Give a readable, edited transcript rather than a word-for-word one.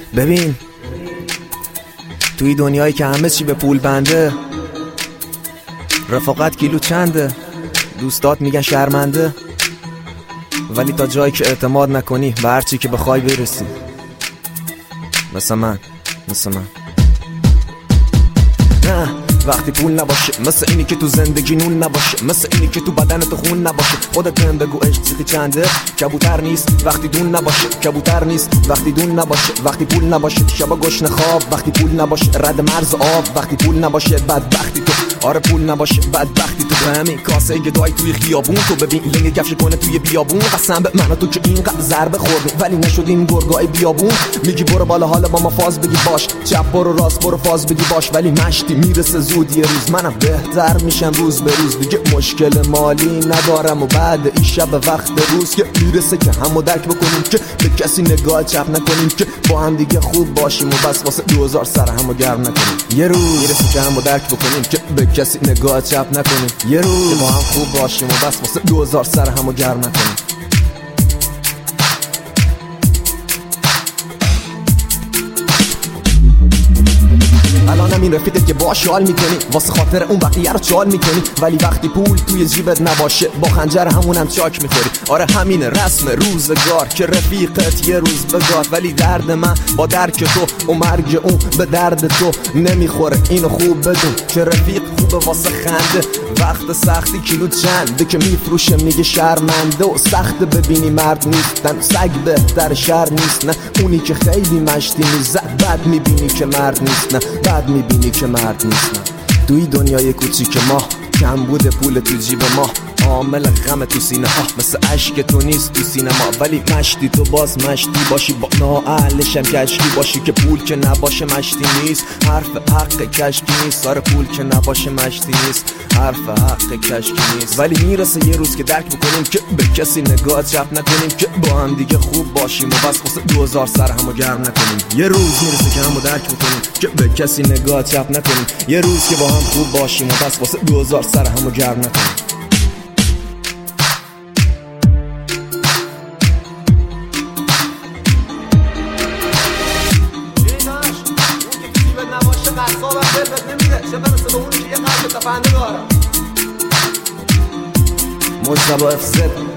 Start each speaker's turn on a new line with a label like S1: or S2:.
S1: ببین توی دنیایی که همه چی به پول بنده، رفاقت کیلو چنده، دوستات میگن شرمنده، ولی تا جایی که اعتماد نکنی به هر چی که بخوای برسی. مثل من نه، وقتی پول نباشه مثل اینی که تو زندگی نون نباشه، مثل اینی که تو بدن تو خون نباشه. خودت بهم بگو عشق سیخی چنده؟ کبوتر نیست وقتی دون نباشه، کبوتر نیست وقتی دون نباشه. وقتی پول نباشه شبا گشنه خواب، وقتی پول نباشه رد مرز آب، وقتی پول نباشه بدبختی تو. آره پول نباشه بدبختی تو. به همین کاسه گدای توی خیابون تو ببین لنگ گفش کنه توی بیابون. قسم به من تو که اینقدر ضربه خوردیم ولی نشدیم گرگای بیابون. میگی برو بالا حالا با ما فاز بگی باش، چپ برو راست برو فاز بگی باش، ولی مشتی میرسه زود یه روز منم بهتر میشم روز به روز. دیگه مشکل مالی ندارم و بعد این شب وقت روز که میرسه که همو درک بکنیم، که به کسی نگاه چپ نکنیم، که با هم دیگه خوب باشیم و بس واسه 2000 سر همو گرم نکنیم. یه روز میرسه که همو درک بکنیم، که به کسی نگاه چپ نکنیم. یه روز با هم خوب باشیم و بس واسه 2000 سر همو گرم نکنیم. الانم این رفیقت که باش حال میکنی، واسه خاطر اون بقیه رو چال میکنی، ولی وقتی پول توی جیبت نباشه با خنجر همونم چاک میخوری. آره همین رسم روزگار که رفیقت یه روز بگار، ولی درد من با درک تو و مرگ اون به درد تو نمیخوره. اینو خوب بدون که رفیق خوبه واسه خنده، وقت سختی کیلو چنده که میفروشه میگه شرمنده. و سخت ببینی مرد نیستن، سگ بهتر شر نیست. نه اونی که خیلی مشتی میزد بد میبینی که مرد نیست، نه بد میبینی که مرد نیست. نه توی دنیای کوچیک ما کم بوده پول تو جیب ما، عامل غم تو سینه ها مثل عشق تو نیست تو سینما. ولی مشتی تو باز مشتی باشی، با نااهلشم کشکی باشی، که پول که نباشه مشتی نیست، حرف حق کشکی نیست. آره پول که نباشه مشتی نیست، حرف حق کشکی نیست. ولی میرسه یه روز که درک بکنیم، که به کسی نگاه چپ نکنیم، که با هم دیگه خوب باشیم و بس واسه 2000 سر همو گرم نکنیم. یه روز میرسه که همو درک بکنیم، که به کسی نگاه چپ نکنیم. یه روز که با هم خوب باشیم و بس واسه 2000 سر همو گرم نکنیم.
S2: قصابم دلت نمیده چه برسه به اونی که یه قلب تفنده داره.
S1: مجتبی FZ